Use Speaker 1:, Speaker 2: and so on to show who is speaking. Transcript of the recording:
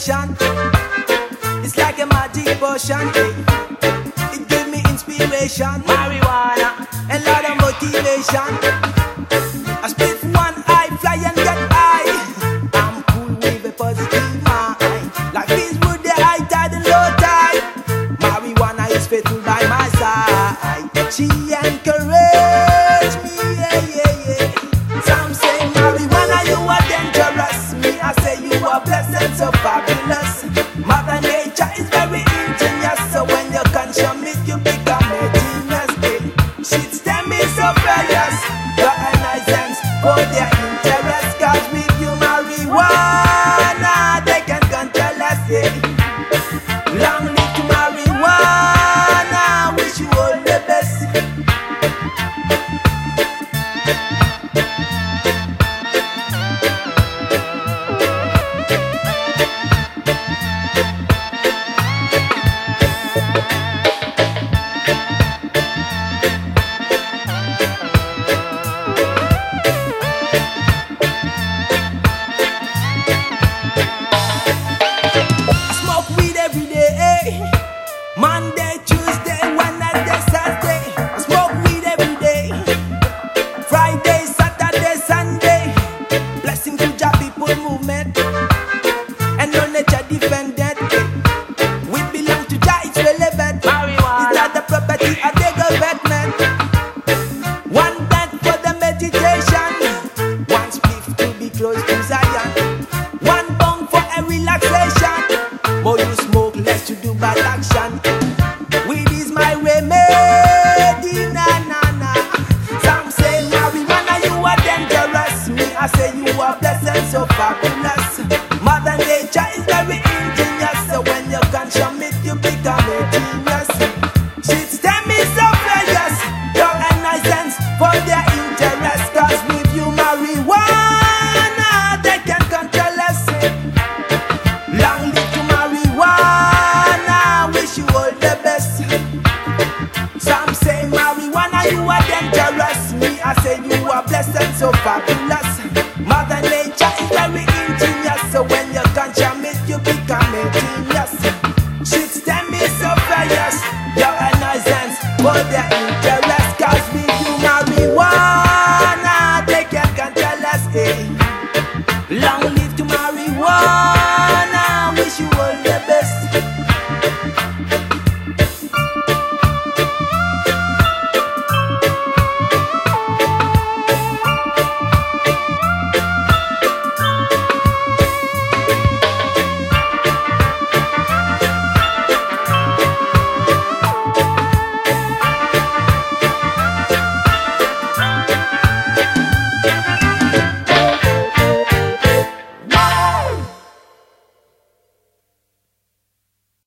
Speaker 1: vibration. It's like a magic potion. It gives me inspiration, marijuana, and lot of motivation. I split one eye, fly and get high. I'm cool with a positive mind. Life is good, the high tide and low tide. Marijuana is faithful by my side. She encouraged me, yeah, yeah, yeah. Some say marijuana, you are dangerous. Me, I say you are blessed and so fabulous. Mother Nature is very ingenious, so when you consume it, you become a genius. She's them is so precious. Your innocence for their interest. Cause with you marijuana, they can control us, yeah. Long live to marijuana, wish you all the best. Monday, Tuesday, Wednesday, Thursday. I smoke weed every day. Friday, Saturday, Sunday. Blessing to Jah people movement. And no nature defended. We belong to Jah, it's relevant. It's not the property of the government. One death for the meditation. One spliff to be close to Zion. One bong for a relaxation. More you smoke, less you do bad action. Weed is my remedy, na na na. Some say marijuana, you are dangerous. Me, I say you are blessed and so fabulous. Mother Nature is very ingenious, so when you consume it, you become a genius. She's them is so precious. Your innocence for their interest. Cause with you marijuana, they can control us. Long live to marijuana, wish you all the best. Some say marijuana, you are dangerous. Me, I say you are blessed and so fabulous. Mother Nature is very ingenious, so when you consume it, you become a genius. She's them is so precious. Your innocence for their